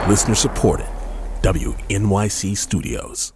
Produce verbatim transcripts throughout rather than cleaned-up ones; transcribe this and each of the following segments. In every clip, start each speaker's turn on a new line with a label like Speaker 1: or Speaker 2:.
Speaker 1: Listener supported. W N Y C Studios.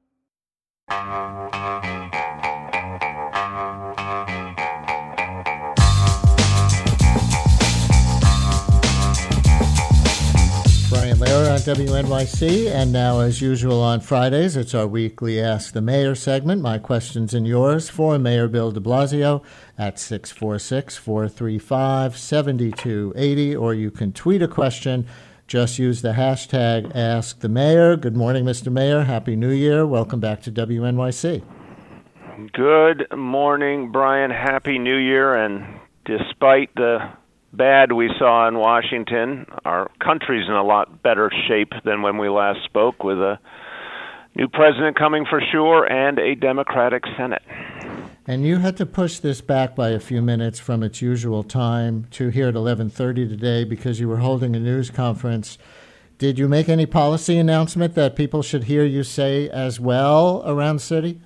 Speaker 2: Brian Lehrer on W N Y C, and now, as usual on Fridays, it's our weekly Ask the Mayor segment. My questions and yours for Mayor Bill de Blasio at six four six, four three five, seven two eight zero, or you can tweet a question. Just use the hashtag Ask the Mayor. Good morning, Mister Mayor. Happy New Year. Welcome back to W N Y C.
Speaker 3: Good morning, Brian. Happy New Year. And despite the bad we saw in Washington, our country's in a lot better shape than when we last spoke, with a new president coming for sure and a Democratic Senate.
Speaker 2: And you had to push this back by a few minutes from its usual time to here at eleven thirty today because you were holding a news conference. Did you make any policy announcement that people should hear you say as well around the city?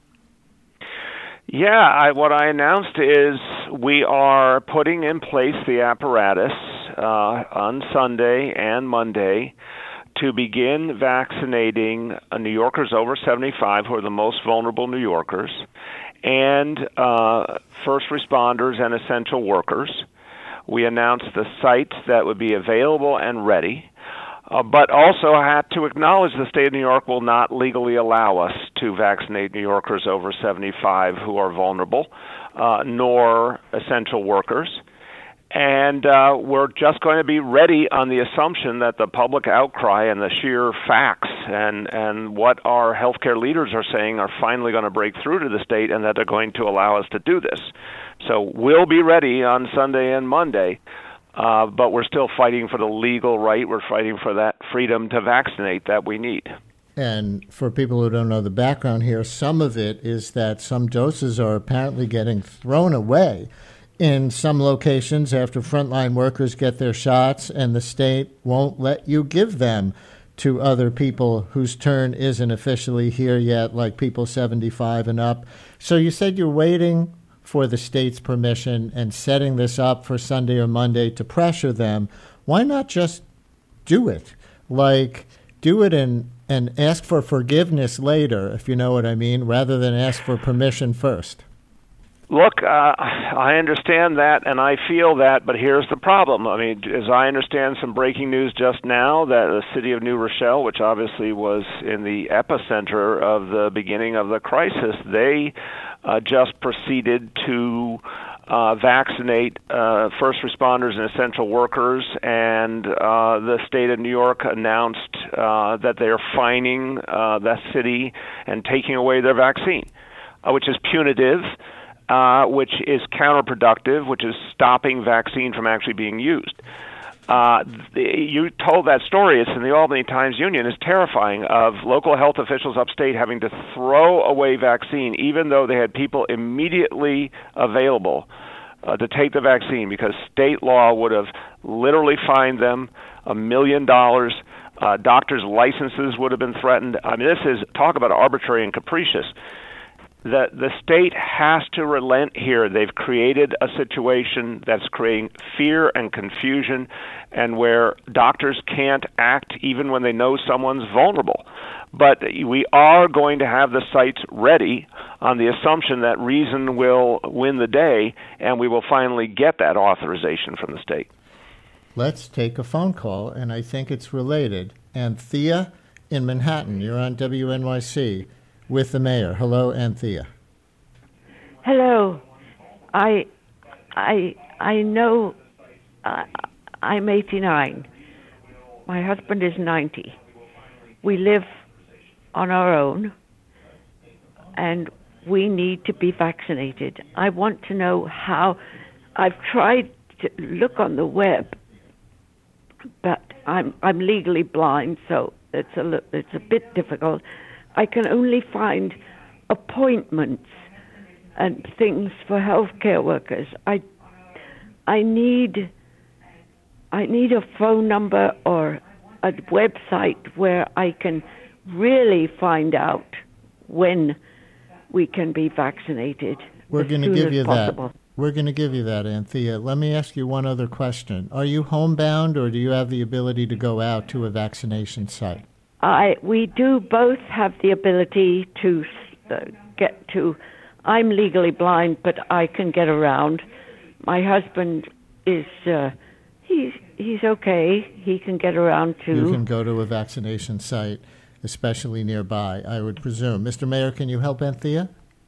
Speaker 3: Yeah, I, what I announced is we are putting in place the apparatus uh, on Sunday and Monday to begin vaccinating uh, New Yorkers over seventy-five, who are the most vulnerable New Yorkers, and uh, first responders and essential workers. We announced the sites that would be available and ready, uh, but also had to acknowledge the state of New York will not legally allow us to vaccinate New Yorkers over seventy-five who are vulnerable, uh, nor essential workers. And uh, we're just going to be ready on the assumption that the public outcry and the sheer facts and, and what our healthcare leaders are saying are finally going to break through to the state, and that they're going to allow us to do this. So we'll be ready on Sunday and Monday, uh, but we're still fighting for the legal right. We're fighting for that freedom to vaccinate that we need.
Speaker 2: And for people who don't know the background here, some of it is that some doses are apparently getting thrown away in some locations after frontline workers get their shots, and the state won't let you give them to other people whose turn isn't officially here yet, like people seventy-five and up. So you said you're waiting for the state's permission and setting this up for Sunday or Monday to pressure them. Why not just do it? Like, do it and, and ask for forgiveness later, if you know what I mean, rather than ask for permission first.
Speaker 3: Look, uh, I understand that, and I feel that, but here's the problem. I mean, as I understand some breaking news just now, that the city of New Rochelle, which obviously was in the epicenter of the beginning of the crisis, they uh, just proceeded to uh, vaccinate uh, first responders and essential workers, and uh, the state of New York announced uh, that they are fining uh, that city and taking away their vaccine, uh, which is punitive. Uh, which is counterproductive, which is stopping vaccine from actually being used. Uh, the, you told that story. It's in the Albany Times-Union. It's terrifying, of local health officials upstate having to throw away vaccine, even though they had people immediately available uh, to take the vaccine, because state law would have literally fined them a million dollars. Uh, doctors' licenses would have been threatened. I mean, this is, talk about arbitrary and capricious. The, the state has to relent here. They've created a situation that's creating fear and confusion, and where doctors can't act even when they know someone's vulnerable. But we are going to have the sites ready on the assumption that reason will win the day, and we will finally get that authorization from the state.
Speaker 2: Let's take a phone call, and I think it's related. Anthea in Manhattan, you're on W N Y C. With the mayor. Hello, Anthea.
Speaker 4: Hello. I, I, I know. Uh, I'm eighty-nine. My husband is ninety. We live on our own, and we need to be vaccinated. I want to know how. I've tried to look on the web, but I'm I'm legally blind, so it's a it's a bit difficult. I can only find appointments and things for healthcare workers. I, I need, I need a phone number or a website where I can really find out when we can be vaccinated.
Speaker 2: We're going to give you
Speaker 4: possible.
Speaker 2: that. We're going to give you that, Anthea. Let me ask you one other question. Are you homebound, or do you have the ability to go out to a vaccination site?
Speaker 4: I we do both have the ability to uh, get to. I'm legally blind, but I can get around. My husband is uh, he's he's okay. He can get around too.
Speaker 2: You can go to a vaccination site, especially nearby, I would presume. Mister Mayor, can you help Anthea?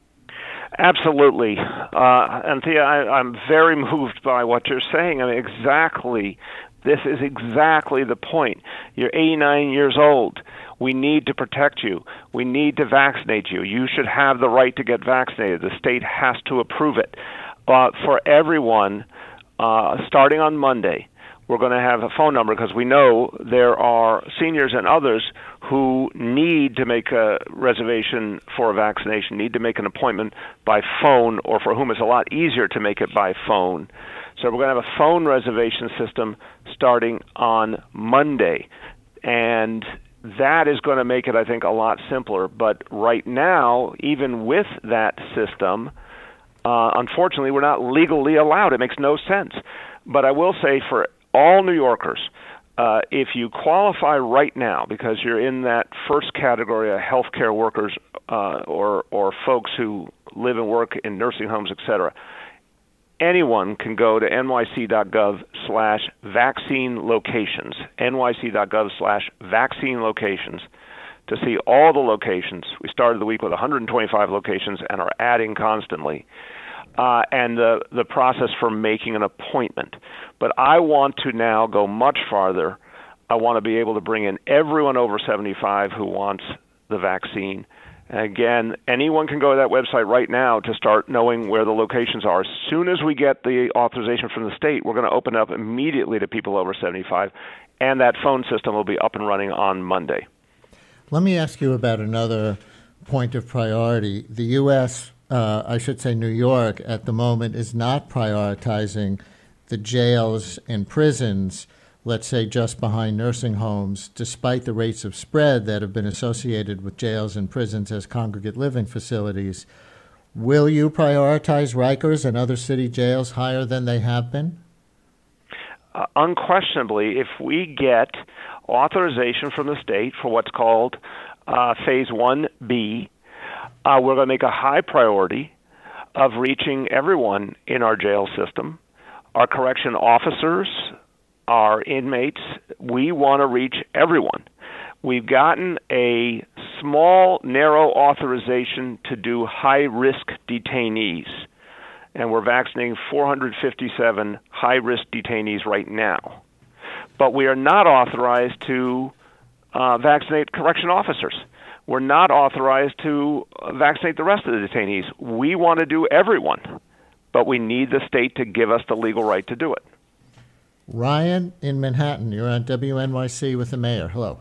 Speaker 3: Absolutely. Uh, Anthea, I, I'm very moved by what you're saying. I mean, exactly. This is exactly the point. You're eighty-nine years old. We need to protect you. We need to vaccinate you. You should have the right to get vaccinated. The state has to approve it. Uh, for everyone, uh, starting on Monday, we're going to have a phone number because we know there are seniors and others who need to make a reservation for a vaccination, need to make an appointment by phone, or for whom it's a lot easier to make it by phone. So we're going to have a phone reservation system starting on Monday. And that is going to make it, I think, a lot simpler. But right now, even with that system, uh, unfortunately, we're not legally allowed. It makes no sense. But I will say for all New Yorkers, uh, if you qualify right now because you're in that first category of healthcare workers uh, or or folks who live and work in nursing homes, et cetera, anyone can go to nyc.gov slash vaccine locations, nyc.gov slash vaccine locations, to see all the locations. We started the week with one hundred twenty-five locations and are adding constantly. Uh, and the, the process for making an appointment. But I want to now go much farther. I want to be able to bring in everyone over seventy-five who wants the vaccine. And again, anyone can go to that website right now to start knowing where the locations are. As soon as we get the authorization from the state, we're going to open up immediately to people over seventy-five, and that phone system will be up and running on Monday.
Speaker 2: Let me ask you about another point of priority. The U S Uh, I should say New York, at the moment, is not prioritizing the jails and prisons, let's say just behind nursing homes, despite the rates of spread that have been associated with jails and prisons as congregate living facilities. Will you prioritize Rikers and other city jails higher than they have been?
Speaker 3: Uh, unquestionably, if we get authorization from the state for what's called uh, Phase one B, Uh, we're going to make a high priority of reaching everyone in our jail system, our correction officers, our inmates. We want to reach everyone. We've gotten a small, narrow authorization to do high-risk detainees, and we're vaccinating four hundred fifty-seven high-risk detainees right now. But we are not authorized to uh, vaccinate correction officers. We're not authorized to vaccinate the rest of the detainees. We want to do everyone, but we need the state to give us the legal right to do it.
Speaker 2: Ryan in Manhattan, you're on W N Y C with the mayor. Hello.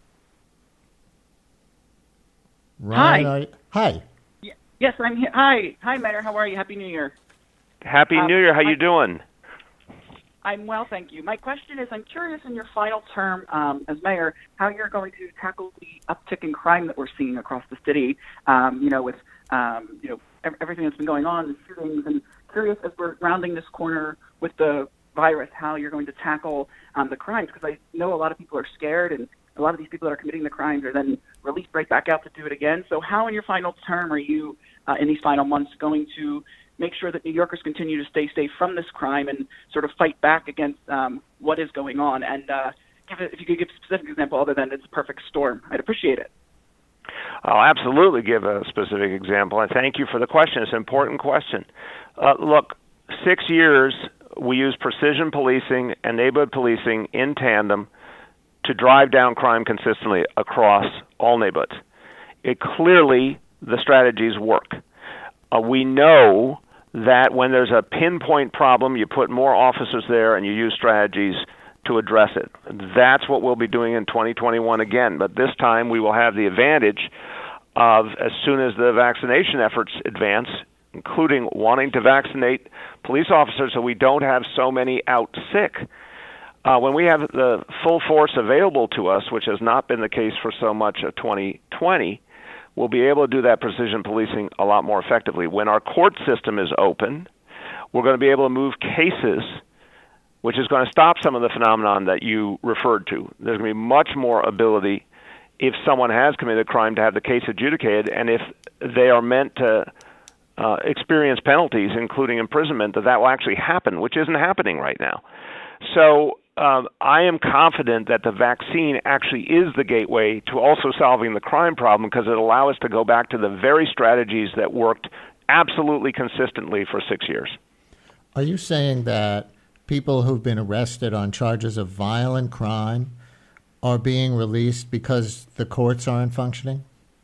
Speaker 2: Ryan,
Speaker 5: Hi.
Speaker 2: Are you, hi.
Speaker 5: Yes, I'm here. Hi. Hi, Mayor. How are you? Happy New Year.
Speaker 3: Happy
Speaker 5: Um,
Speaker 3: New Year. How
Speaker 5: my-
Speaker 3: you doing?
Speaker 5: I'm well, thank you. My question is, I'm curious in your final term um, as mayor, how you're going to tackle the uptick in crime that we're seeing across the city, um, you know, with, um, you know, ev- everything that's been going on, the shootings, and curious as we're rounding this corner with the virus, how you're going to tackle um, the crimes, because I know a lot of people are scared, and a lot of these people that are committing the crimes are then released right back out to do it again. So how in your final term are you, uh, in these final months, going to make sure that New Yorkers continue to stay safe from this crime and sort of fight back against um, what is going on? And uh, give it, if you could give a specific example other than it's a perfect storm, I'd appreciate it.
Speaker 3: I'll absolutely give a specific example. And thank you for the question. It's an important question. Uh, look, six years we use precision policing and neighborhood policing in tandem to drive down crime consistently across all neighborhoods. It clearly, the strategies work. Uh, we know that when there's a pinpoint problem, you put more officers there and you use strategies to address it. That's what we'll be doing in twenty twenty-one again. But this time we will have the advantage of, as soon as the vaccination efforts advance, including wanting to vaccinate police officers so we don't have so many out sick. Uh, when we have the full force available to us, which has not been the case for so much of twenty twenty, we'll be able to do that precision policing a lot more effectively. When our court system is open, we're going to be able to move cases, which is going to stop some of the phenomenon that you referred to. There's going to be much more ability if someone has committed a crime to have the case adjudicated, and if they are meant to uh, experience penalties, including imprisonment, that that will actually happen, which isn't happening right now. So um, I am confident that the vaccine actually is the gateway to also solving the crime problem, because it allows us to go back to the very strategies that worked absolutely consistently for six years.
Speaker 2: Are you saying that people who've been arrested on charges of violent crime are being released because the courts aren't functioning?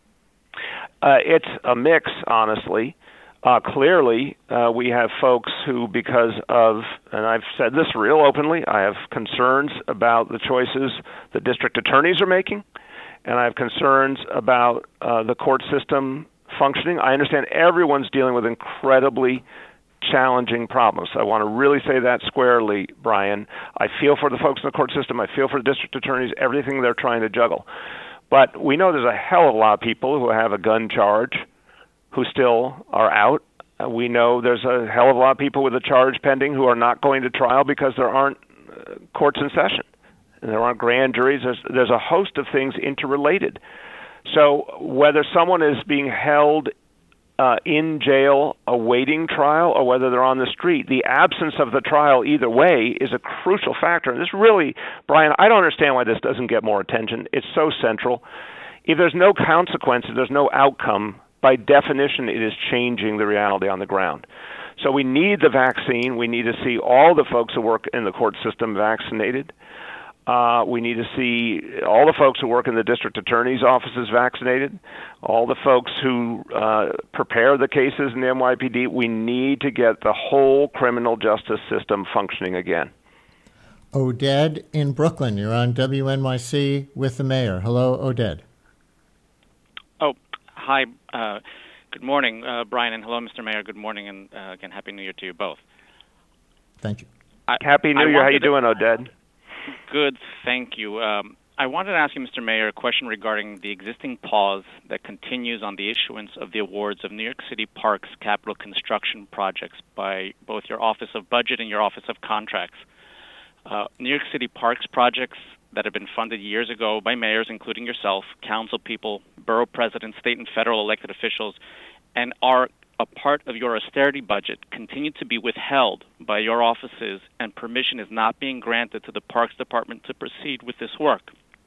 Speaker 3: Uh, it's a mix, honestly. Uh, clearly, uh, we have folks who, because of, and I've said this real openly, I have concerns about the choices the district attorneys are making, and I have concerns about uh, the court system functioning. I understand everyone's dealing with incredibly challenging problems. I want to really say that squarely, Brian. I feel for the folks in the court system. I feel for the district attorneys, everything they're trying to juggle. But we know there's a hell of a lot of people who have a gun charge who still are out. Uh, we know there's a hell of a lot of people with a charge pending who are not going to trial because there aren't uh, courts in session, and there aren't grand juries. There's, there's a host of things interrelated. So whether someone is being held uh, in jail awaiting trial or whether they're on the street, the absence of the trial either way is a crucial factor. And this really, Brian, I don't understand why this doesn't get more attention. It's so central. If there's no consequence, if there's no outcome, by definition, it is changing the reality on the ground. So we need the vaccine. We need to see all the folks who work in the court system vaccinated. Uh, we need to see all the folks who work in the district attorney's offices vaccinated, all the folks who uh, prepare the cases in the N Y P D. We need to get the whole criminal justice system functioning again.
Speaker 2: Oded in Brooklyn, you're on W N Y C with the mayor. Hello, Oded.
Speaker 6: Oh, hi. Uh, good morning, uh, Brian, and hello, Mister Mayor. Good morning, and uh, again, Happy New Year to you both.
Speaker 2: Thank you.
Speaker 3: I, Happy New I Year. How you doing, Oded?
Speaker 6: Good, thank you. Um, I wanted to ask you, Mister Mayor, a question regarding the existing pause that continues on the issuance of the awards of New York City Parks capital construction projects by both your Office of Budget and your Office of Contracts. Uh, New York City Parks projects that have been funded years ago by mayors, including yourself, council people, borough presidents, state and federal elected officials, and are a part of your austerity budget, continue to be withheld by your offices, and permission is not being granted to the Parks Department to proceed with this work.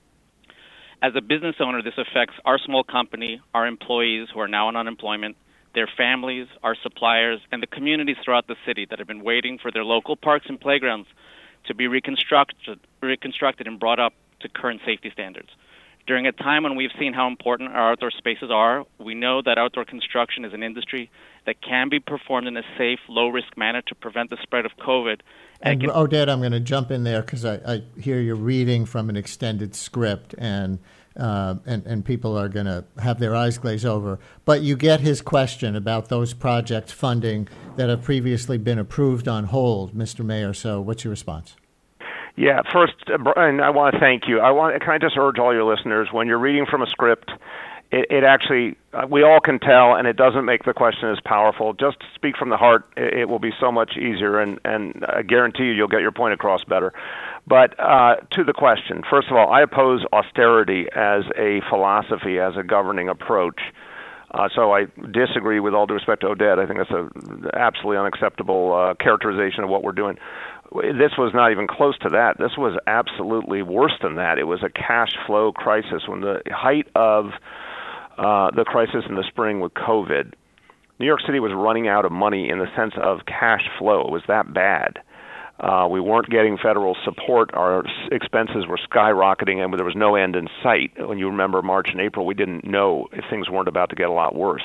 Speaker 6: As a business owner, this affects our small company, our employees who are now on unemployment, their families, our suppliers, and the communities throughout the city that have been waiting for their local parks and playgrounds to be reconstructed, reconstructed and brought up to current safety standards. During a time when we've seen how important our outdoor spaces are, we know that outdoor construction is an industry that can be performed in a safe, low-risk manner to prevent the spread of COVID.
Speaker 2: And, and Oded, I'm going to jump in there because I, I hear you're reading from an extended script, and uh, and, and people are going to have their eyes glaze over. But you get his question about those project funding that have previously been approved on hold, Mister Mayor. So what's your response?
Speaker 3: Yeah, first, uh, Brian, I want to thank you. I want can I just urge all your listeners, when you're reading from a script, it, it actually, uh, we all can tell, and it doesn't make the question as powerful. Just speak from the heart. It, it will be so much easier, and, and I guarantee you you'll get your point across better. But uh, to the question, first of all, I oppose austerity as a philosophy, as a governing approach. Uh, so I disagree with all due respect to Oded. I think that's an absolutely unacceptable uh, characterization of what we're doing. This was not even close to that. This was absolutely worse than that. It was a cash flow crisis. When the height of uh, the crisis in the spring with COVID, New York City was running out of money in the sense of cash flow. It was that bad. Uh, we weren't getting federal support. Our expenses were skyrocketing, and there was no end in sight. When you remember March and April, we didn't know if things weren't about to get a lot worse.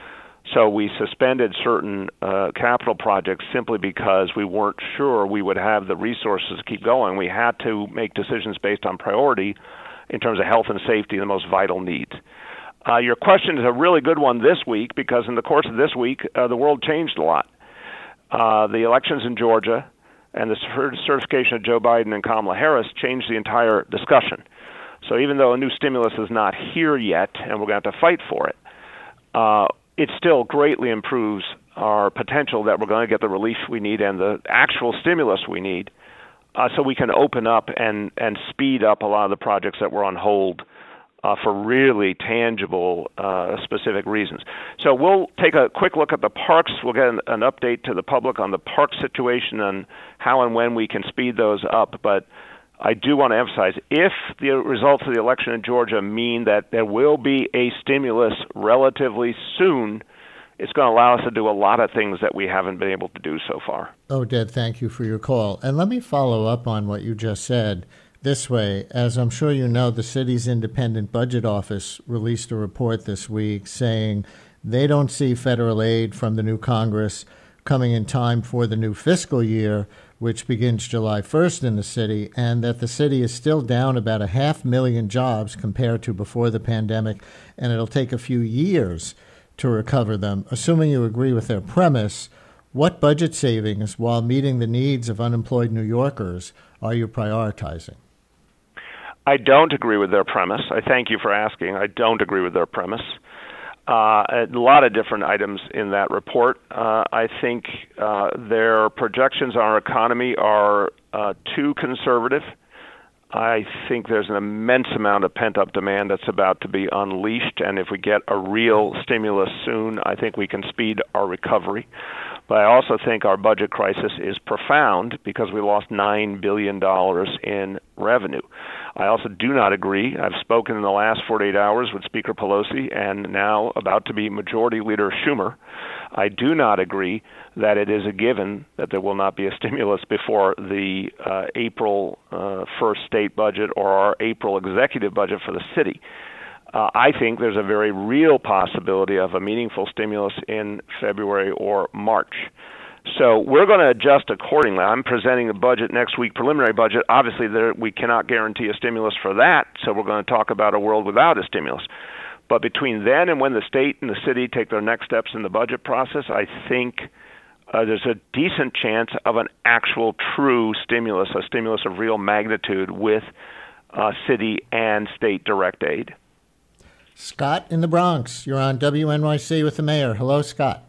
Speaker 3: So we suspended certain uh, capital projects simply because we weren't sure we would have the resources to keep going. We had to make decisions based on priority in terms of health and safety, the most vital needs. Uh, your question is a really good one this week, because in the course of this week, uh, the world changed a lot. Uh, the elections in Georgia and the certification of Joe Biden and Kamala Harris changed the entire discussion. So even though a new stimulus is not here yet, and we're going to have to fight for it, uh, it still greatly improves our potential that we're going to get the relief we need and the actual stimulus we need, uh, so we can open up and, and speed up a lot of the projects that were on hold uh, for really tangible, uh, specific reasons. So we'll take a quick look at the parks. We'll get an, an update to the public on the park situation and how and when we can speed those up. But I do want to emphasize, if the results of the election in Georgia mean that there will be a stimulus relatively soon, it's going to allow us to do a lot of things that we haven't been able to do so far.
Speaker 2: Oded, thank you for your call. And let me follow up on what you just said this way. As I'm sure you know, the city's independent budget office released a report this week saying they don't see federal aid from the new Congress coming in time for the new fiscal year, which begins July first in the city, and that the city is still down about a half million jobs compared to before the pandemic, and it'll take a few years to recover them. Assuming you agree with their premise, what budget savings, while meeting the needs of unemployed New Yorkers, are you prioritizing?
Speaker 3: I don't agree with their premise. I thank you for asking. I don't agree with their premise. Uh, a lot of different items in that report. Uh, I think uh, their projections on our economy are uh, too conservative. I think there's an immense amount of pent-up demand that's about to be unleashed, and if we get a real stimulus soon, I think we can speed our recovery. But I also think our budget crisis is profound because we lost nine billion dollars in revenue. I also do not agree. I've spoken in the last forty-eight hours with Speaker Pelosi and now about to be Majority Leader Schumer. I do not agree that it is a given that there will not be a stimulus before the uh, April uh, first state budget or our April executive budget for the city. Uh, I think there's a very real possibility of a meaningful stimulus in February or March. So we're going to adjust accordingly. I'm presenting the budget next week, preliminary budget. Obviously, there, we cannot guarantee a stimulus for that, so we're going to talk about a world without a stimulus. But between then and when the state and the city take their next steps in the budget process, I think uh, there's a decent chance of an actual true stimulus, a stimulus of real magnitude with uh, city and state direct aid.
Speaker 2: Scott in the Bronx, you're on W N Y C with the mayor. Hello, Scott.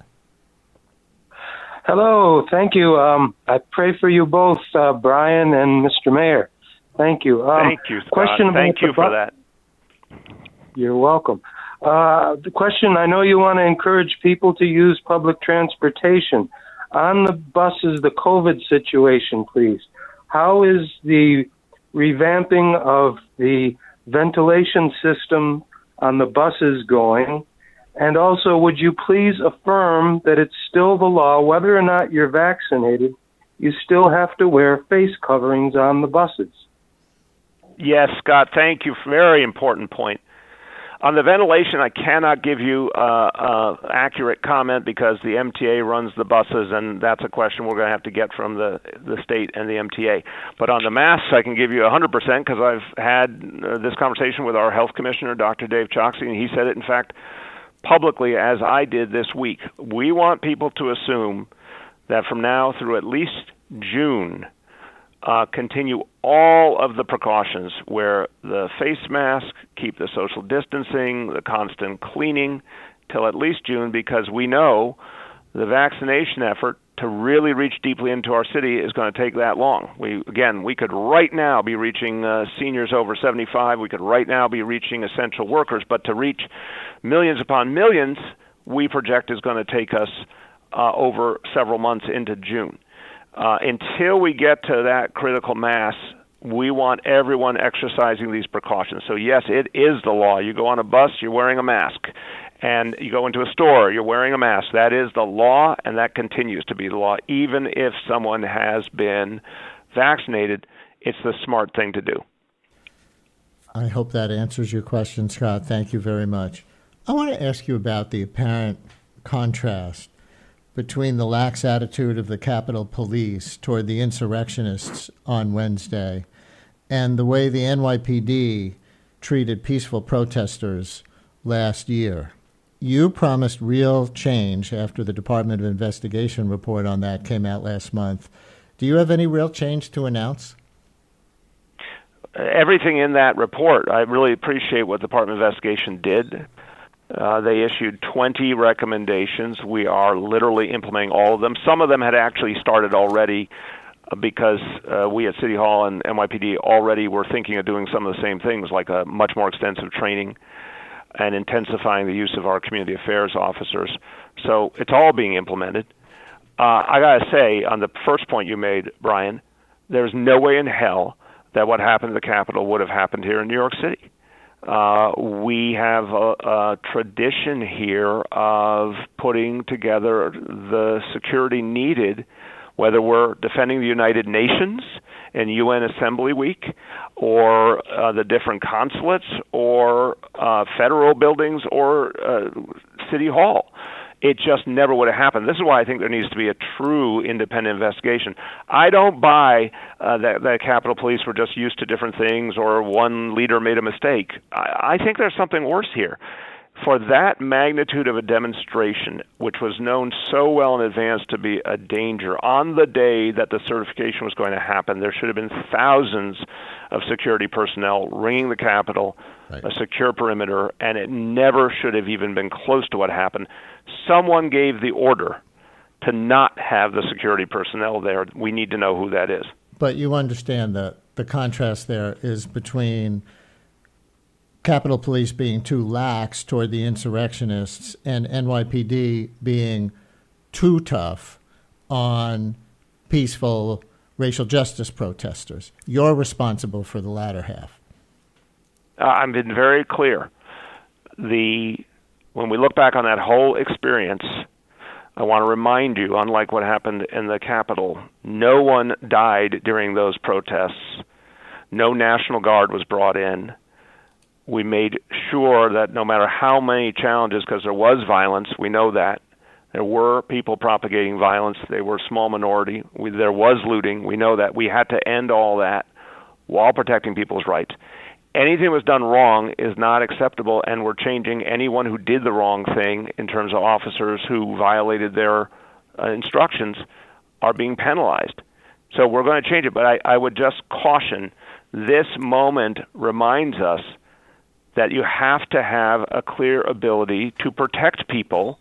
Speaker 7: Hello, thank you. Um, I pray for you both, uh, Brian and Mister Mayor. Thank you. Um,
Speaker 3: thank you, Scott.
Speaker 7: Question
Speaker 3: Thank you for
Speaker 7: bu-
Speaker 3: that.
Speaker 7: You're welcome. Uh, the question, I know you want to encourage people to use public transportation. On the buses, the COVID situation, please. How is the revamping of the ventilation system on the buses going? And also, would you please affirm that it's still the law, whether or not you're vaccinated, you still have to wear face coverings on the buses?
Speaker 3: Yes, Scott, thank you. Very important point. On the ventilation, I cannot give you uh, uh, accurate comment because the M T A runs the buses, and that's a question we're going to have to get from the the state and the M T A. But on the masks, I can give you one hundred percent because I've had uh, this conversation with our health commissioner, Doctor Dave Choksi, and he said it, in fact, publicly as I did this week. We want people to assume that from now through at least June, Uh, continue all of the precautions, wear the face mask, keep the social distancing, the constant cleaning till at least June, because we know the vaccination effort to really reach deeply into our city is going to take that long. We again, we could right now be reaching uh, seniors over seventy-five. We could right now be reaching essential workers, but to reach millions upon millions, we project is going to take us uh, over several months into June. Uh, until we get to that critical mass, we want everyone exercising these precautions. So yes, it is the law. You go on a bus, you're wearing a mask. And you go into a store, you're wearing a mask. That is the law, and that continues to be the law. Even if someone has been vaccinated, it's the smart thing to do.
Speaker 2: I hope that answers your question, Scott. Thank you very much. I want to ask you about the apparent contrast between the lax attitude of the Capitol Police toward the insurrectionists on Wednesday and the way the N Y P D treated peaceful protesters last year. You promised real change after the Department of Investigation report on that came out last month. Do you have any real change to announce?
Speaker 3: Everything in that report, I really appreciate what the Department of Investigation did. Uh, they issued twenty recommendations. We are literally implementing all of them. Some of them had actually started already uh, because uh, we at City Hall and N Y P D already were thinking of doing some of the same things, like a much more extensive training and intensifying the use of our community affairs officers. So it's all being implemented. Uh, I got to say, on the first point you made, Brian, there's no way in hell that what happened at the Capitol would have happened here in New York City. Uh, we have a, a tradition here of putting together the security needed, whether we're defending the United Nations in U N Assembly Week, or uh, the different consulates, or uh, federal buildings, or uh, City Hall. It just never would have happened. This is why I think there needs to be a true independent investigation. I don't buy uh, that the Capitol Police were just used to different things or one leader made a mistake. I, I think there's something worse here. For that magnitude of a demonstration, which was known so well in advance to be a danger, on the day that the certification was going to happen, there should have been thousands of security personnel ringing the Capitol, right, a secure perimeter, and it never should have even been close to what happened. Someone gave the order to not have the security personnel there. We need to know who that is.
Speaker 2: But you understand that the contrast there is between Capitol Police being too lax toward the insurrectionists and N Y P D being too tough on peaceful racial justice protesters. You're responsible for the latter half.
Speaker 3: Uh, I've been very clear. The when we look back on that whole experience, I want to remind you, unlike what happened in the Capitol, no one died during those protests. No National Guard was brought in. We made sure that no matter how many challenges, because there was violence, we know that. There were people propagating violence. They were a small minority. We, there was looting. We know that. We had to end all that while protecting people's rights. Anything that was done wrong is not acceptable, and we're changing anyone who did the wrong thing in terms of officers who violated their uh, instructions are being penalized. So we're going to change it, but I, I would just caution, this moment reminds us that you have to have a clear ability to protect people,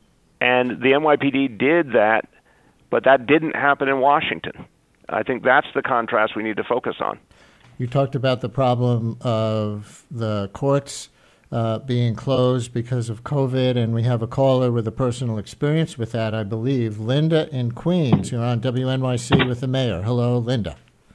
Speaker 3: and the N Y P D did that, but that didn't happen in Washington. I think that's the contrast we need to focus on.
Speaker 2: You talked about the problem of the courts uh, being closed because of COVID, and we have a caller with a personal experience with that, I believe. Linda in Queens, you're on W N Y C with the mayor. Hello, Linda.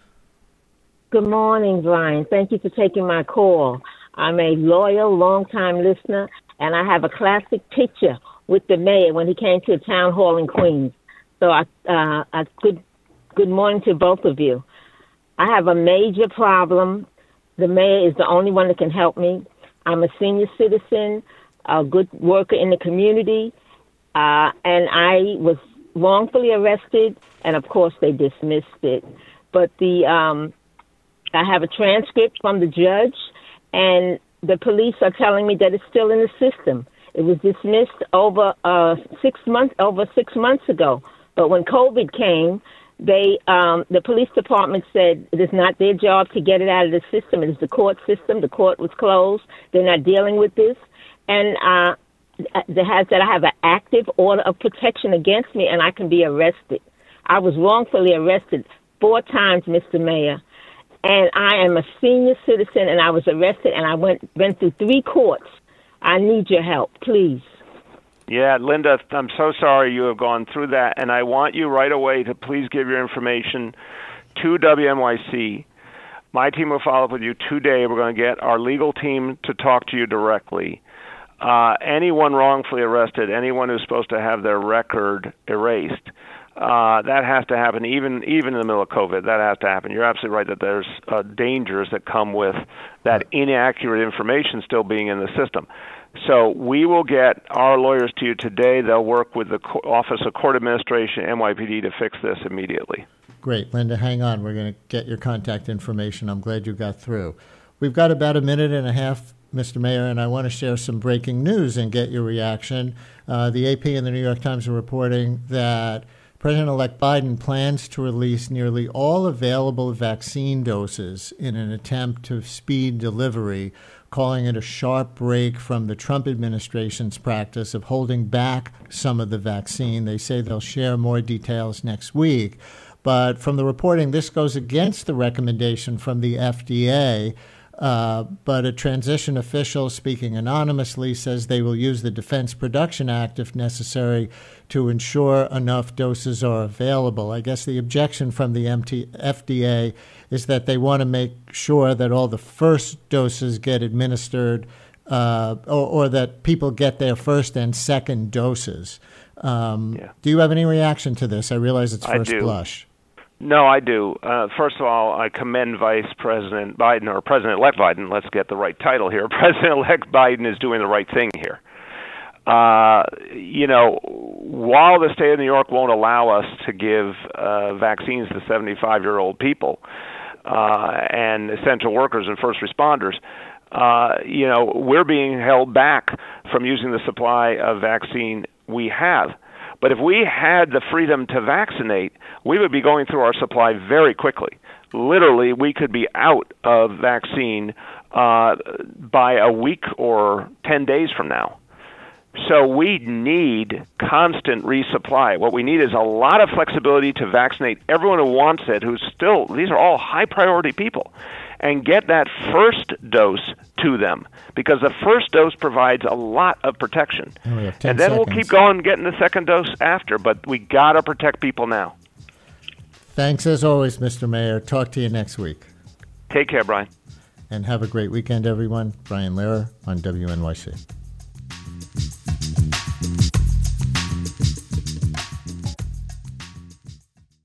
Speaker 8: Good morning, Brian. Thank you for taking my call. I'm a loyal, long-time listener, and I have a classic picture with the mayor when he came to the town hall in Queens. So I, uh, I, good, good morning to both of you. I have a major problem. The mayor is the only one that can help me. I'm a senior citizen, a good worker in the community, uh, and I was wrongfully arrested, and of course they dismissed it. But the um, I have a transcript from the judge, and the police are telling me that it's still in the system. It was dismissed over uh, six months over six months ago. But when COVID came, they um, the police department said it is not their job to get it out of the system. It is the court system. The court was closed. They're not dealing with this. And uh, they has that I have an active order of protection against me, and I can be arrested. I was wrongfully arrested four times, Mister Mayor. And I am a senior citizen, and I was arrested, and I went went through three courts. I need your help, please.
Speaker 3: Yeah, Linda, I'm so sorry you have gone through that, and I want you right away to please give your information to W N Y C. My team will follow up with you today. We're going to get our legal team to talk to you directly. Uh, anyone wrongfully arrested, anyone who's supposed to have their record erased, Uh, that has to happen even even in the middle of COVID. That has to happen. You're absolutely right that there's uh, dangers that come with that inaccurate information still being in the system. So we will get our lawyers to you today. They'll work with the Co- Office of Court Administration, N Y P D, to fix this immediately.
Speaker 2: Great. Linda, hang on. We're going to get your contact information. I'm glad you got through. We've got about a minute and a half, Mister Mayor, and I want to share some breaking news and get your reaction. Uh, the A P and the New York Times are reporting that President-elect Biden plans to release nearly all available vaccine doses in an attempt to speed delivery, calling it a sharp break from the Trump administration's practice of holding back some of the vaccine. They say they'll share more details next week. But from the reporting, this goes against the recommendation from the F D A. Uh, but a transition official speaking anonymously says they will use the Defense Production Act if necessary to ensure enough doses are available. I guess the objection from the F D A is that they want to make sure that all the first doses get administered uh, or, or that people get their first and second doses. Um, yeah. Do you have any reaction to this? I realize it's first blush.
Speaker 3: No, I do. Uh, first of all, I commend Vice President Biden, or President-elect Biden. Let's get the right title here. President-elect Biden is doing the right thing here. Uh, you know, while the state of New York won't allow us to give uh, vaccines to seventy-five-year-old people uh, and essential workers and first responders, uh, you know, we're being held back from using the supply of vaccine we have. But if we had the freedom to vaccinate, we would be going through our supply very quickly. Literally, we could be out of vaccine uh, by a week or ten days from now. So we need constant resupply. What we need is a lot of flexibility to vaccinate everyone who wants it, who's still, these are all high-priority people, and get that first dose to them, because the first dose provides a lot of protection.
Speaker 2: And, we have
Speaker 3: and then
Speaker 2: seconds.
Speaker 3: We'll keep going getting the second dose after, but we got to protect people now.
Speaker 2: Thanks as always, Mister Mayor. Talk to you next week.
Speaker 3: Take care, Brian.
Speaker 2: And have a great weekend, everyone. Brian Lehrer on W N Y C.